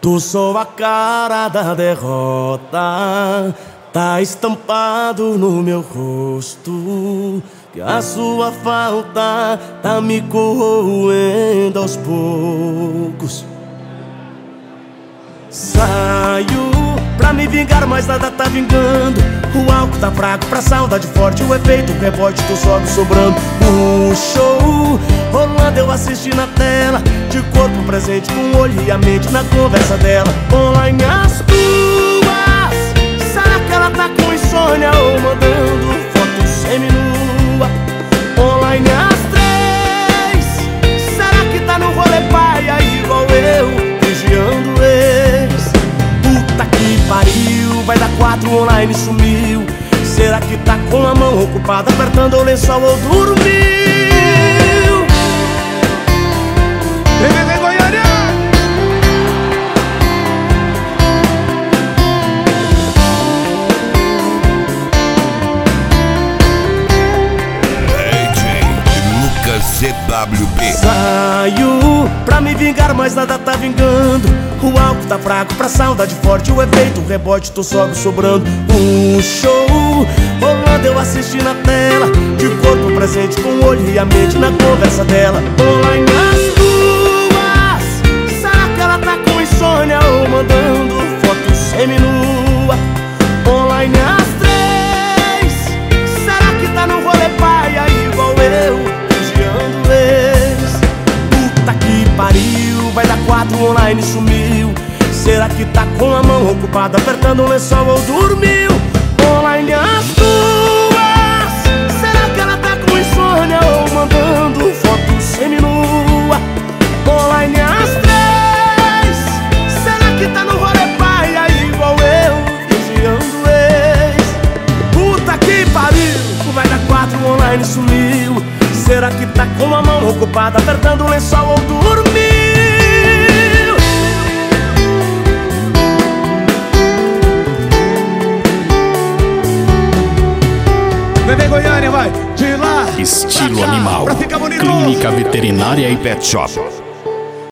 Tu sou a cara da derrota, tá estampado no meu rosto, que a sua falta tá me corroendo aos poucos. Saio pra me vingar, mas nada tá vingando. O álcool tá fraco pra saudade forte, o efeito rebote tu sobe sobrando. O show rolando eu assisti na tela, de corpo presente com o olho e a mente na conversa dela. Online as duas, será que ela tá com insônia ou mandando foto seminua? Online as três, será que tá no rolê paia igual eu, vigiando ex? Puta que pariu, vai dar 4 online sumiu. Será que tá com a mão ocupada apertando o lençol ou dormiu? Vem, Goiânia! DJ Lucas CWB. Saio pra me vingar, mas nada tá vingando. O álcool tá fraco pra saudade forte, o efeito rebote tu sobe sobrando. O show rolando eu assisti na tela, de corpo presente com o olho e a mente na conversa dela. Online as duas, será que ela tá com insônia ou mandando foto seminua? Online as três, será que tá no rolê paia igual eu, vigiando ex? Puta que pariu, vai dar 4 online sumiu. Será que tá com a mão ocupada apertando o lençol ou dormiu? Online as duas, será que ela tá com insônia ou mandando foto seminua? Online as três, será que tá no rolê paia igual eu, vigiando ex? Puta que pariu, vai dar 4 online sumiu. Será que tá com a mão ocupada apertando o lençol ou dormiu? Vem, Goiânia, vai! De lá! Estilo pra cá, animal. pra ficar bonito. Clínica Veterinária e Pet Shop.